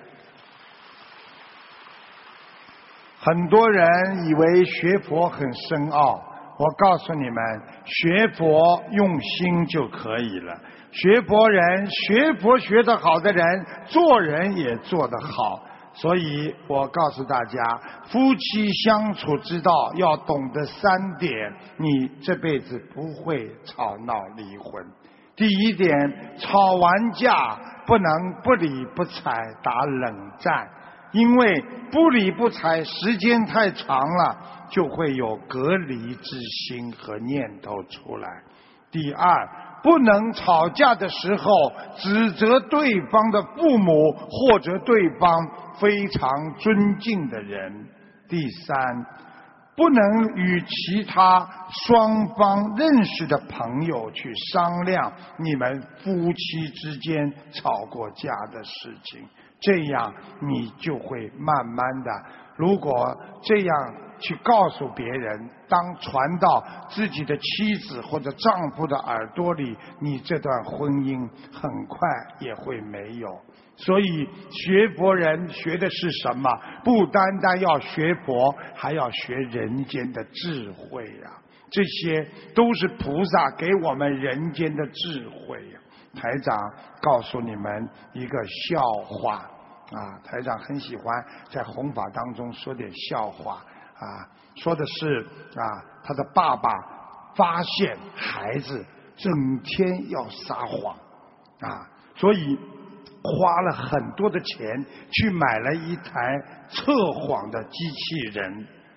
很多人以为学佛很深奥，我告诉你们，学佛用心就可以了。学佛人，学佛学得好的人，做人也做得好。所以我告诉大家，夫妻相处之道要懂得3点，你这辈子不会吵闹离婚。第1点，吵完架不能不理不睬打冷战，因为不理不睬时间太长了，就会有隔离之心和念头出来。第2，不能吵架的时候指责对方的父母或者对方非常尊敬的人。第3，不能与其他双方认识的朋友去商量你们夫妻之间吵过架的事情，这样你就会慢慢的，如果这样去告诉别人，当传到自己的妻子或者丈夫的耳朵里，你这段婚姻很快也会没有。所以学佛人学的是什么？不单单要学佛，还要学人间的智慧啊！这些都是菩萨给我们人间的智慧啊！台长告诉你们一个笑话台长很喜欢在弘法当中说点笑话说的是他的爸爸发现孩子整天要撒谎所以花了很多的钱去买了一台测谎的机器人。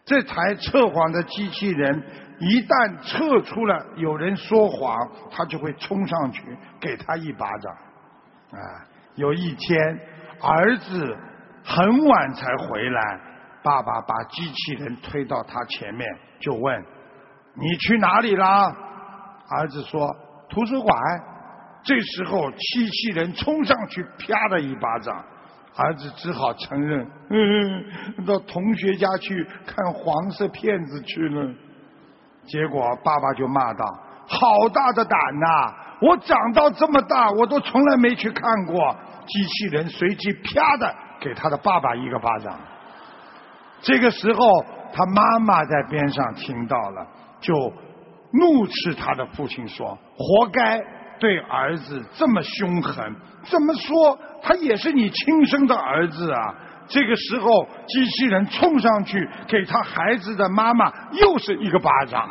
这台测谎的机器人一旦测出了有人说谎，他就会冲上去给他一巴掌。有一天儿子很晚才回来，爸爸把机器人推到他前面，就问：你去哪里啦？儿子说：图书馆。这时候机器人冲上去啪的一巴掌，儿子只好承认，到同学家去看黄色片子去了。结果爸爸就骂道：好大的胆呐！我长到这么大我都从来没去看过。机器人随即啪的给他的爸爸一个巴掌。这个时候他妈妈在边上听到了，就怒斥他的父亲说：活该对儿子这么凶狠，怎么说他也是你亲生的儿子啊。这个时候机器人冲上去给他孩子的妈妈又是一个巴掌。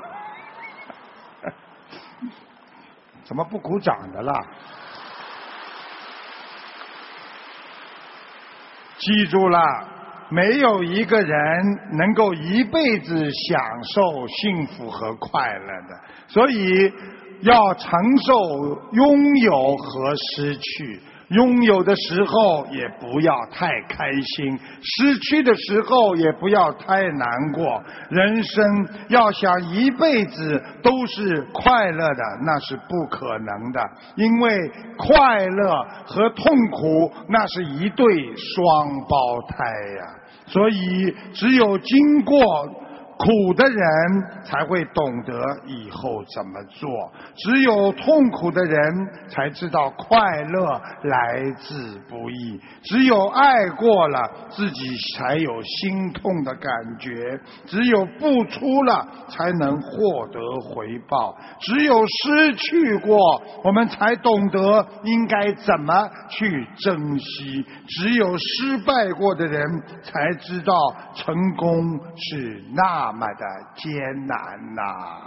怎么不鼓掌的啦？记住了，没有一个人能够一辈子享受幸福和快乐的，所以要承受拥有和失去。拥有的时候也不要太开心，失去的时候也不要太难过。人生要想一辈子都是快乐的，那是不可能的，因为快乐和痛苦那是一对双胞胎呀。所以只有经过苦的人才会懂得以后怎么做，只有痛苦的人才知道快乐来自不易，只有爱过了自己才有心痛的感觉，只有付出了才能获得回报，只有失去过我们才懂得应该怎么去珍惜，只有失败过的人才知道成功是那么的艰难呐。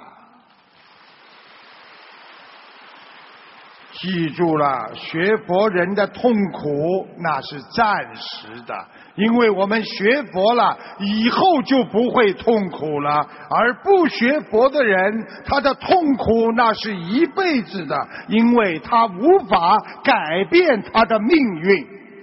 记住了，学佛人的痛苦那是暂时的，因为我们学佛了以后就不会痛苦了，而不学佛的人他的痛苦那是一辈子的，因为他无法改变他的命运。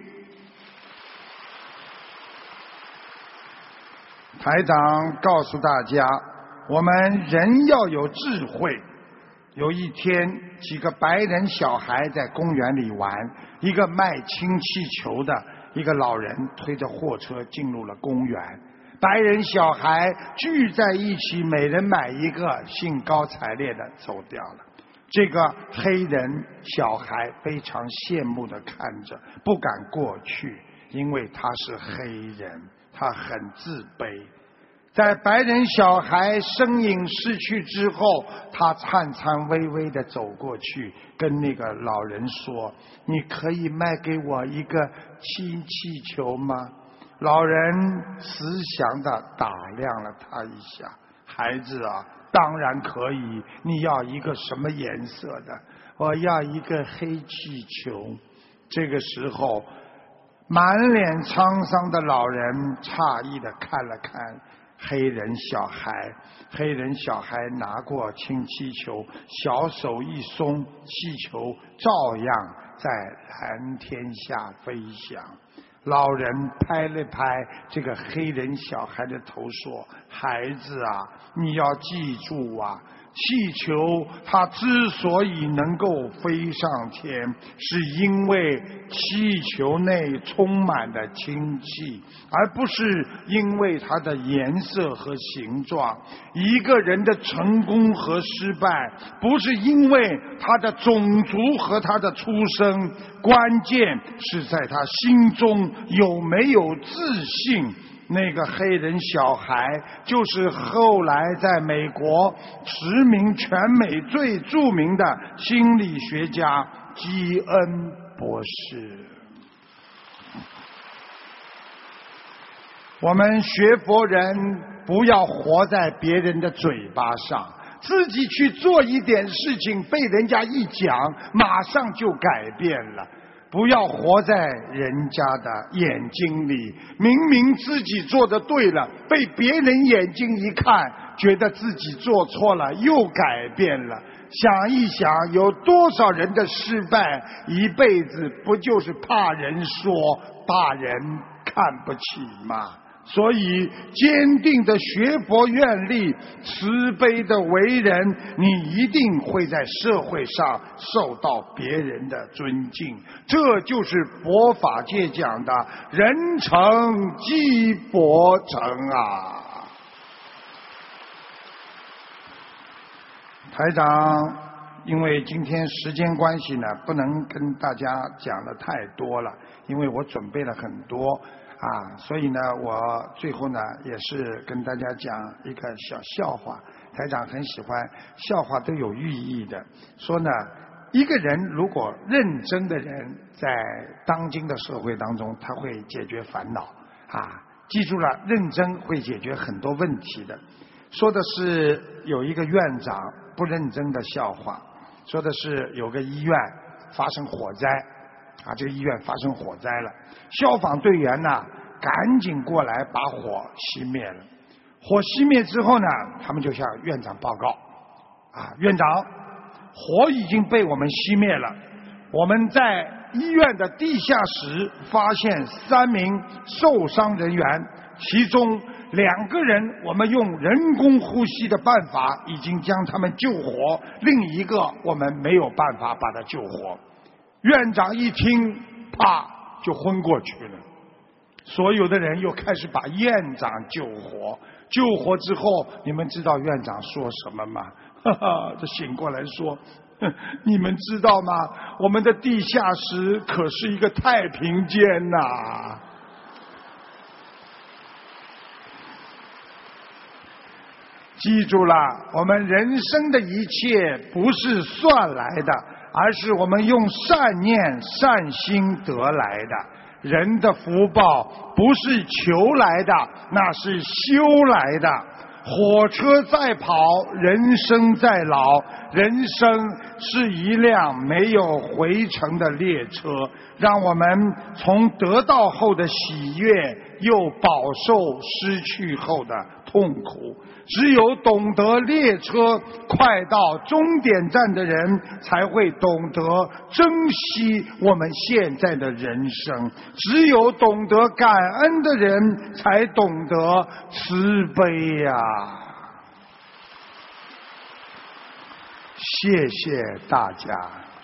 台长告诉大家，我们人要有智慧。有一天，几个白人小孩在公园里玩，一个卖氢气球的一个老人推着货车进入了公园，白人小孩聚在一起，每人买一个，兴高采烈地走掉了。这个黑人小孩非常羡慕地看着，不敢过去，因为他是黑人，他很自卑。在白人小孩身影逝去之后，他颤颤巍巍地走过去，跟那个老人说：你可以卖给我一个氢气球吗？老人慈祥地打量了他一下：孩子啊，当然可以，你要一个什么颜色的？我要一个黑气球。这个时候满脸沧桑的老人诧异地看了看黑人小孩，黑人小孩拿过氢气球，小手一松，气球照样在蓝天下飞翔。老人拍了拍这个黑人小孩的头说：孩子啊，你要记住啊，气球它之所以能够飞上天，是因为气球内充满了氢气，而不是因为它的颜色和形状。一个人的成功和失败，不是因为他的种族和他的出生，关键是在他心中有没有自信。那个黑人小孩就是后来在美国驰名全美最著名的心理学家基恩博士。我们学佛人不要活在别人的嘴巴上，自己去做一点事情，被人家一讲马上就改变了。 不要活在人家的眼睛里，明明自己做的对了，被别人眼睛一看，觉得自己做错了，又改变了。想一想，有多少人的失败，一辈子不就是怕人说，怕人看不起吗？所以坚定的学佛愿力，慈悲的为人，你一定会在社会上受到别人的尊敬。这就是佛法界讲的人成即佛成啊。台长因为今天时间关系呢，不能跟大家讲的太多了，因为我准备了很多所以呢，我最后呢也是跟大家讲一个小笑话。台长很喜欢笑话，都有寓意的。说呢，一个人如果认真的人，在当今的社会当中，他会解决烦恼记住了，认真会解决很多问题的。说的是有一个院长不认真的笑话，说的是有个医院发生火灾这个医院发生火灾了，消防队员呢赶紧过来把火熄灭了。火熄灭之后呢，他们就向院长报告院长，火已经被我们熄灭了，我们在医院的地下室发现3名受伤人员，其中2个人我们用人工呼吸的办法已经将他们救活，另一个我们没有办法把他救活。院长一听，啪就昏过去了。所有的人又开始把院长救活，救活之后，你们知道院长说什么吗？这醒过来说，你们知道吗？我们的地下室可是一个太平间呐。记住了，我们人生的一切不是算来的，而是我们用善念善心得来的。人的福报不是求来的，那是修来的。火车在跑，人生在老，人生是一辆没有回程的列车，让我们从得到后的喜悦，又饱受失去后的痛苦。只有懂得列车快到终点站的人，才会懂得珍惜我们现在的人生。只有懂得感恩的人，才懂得慈悲呀。谢谢大家。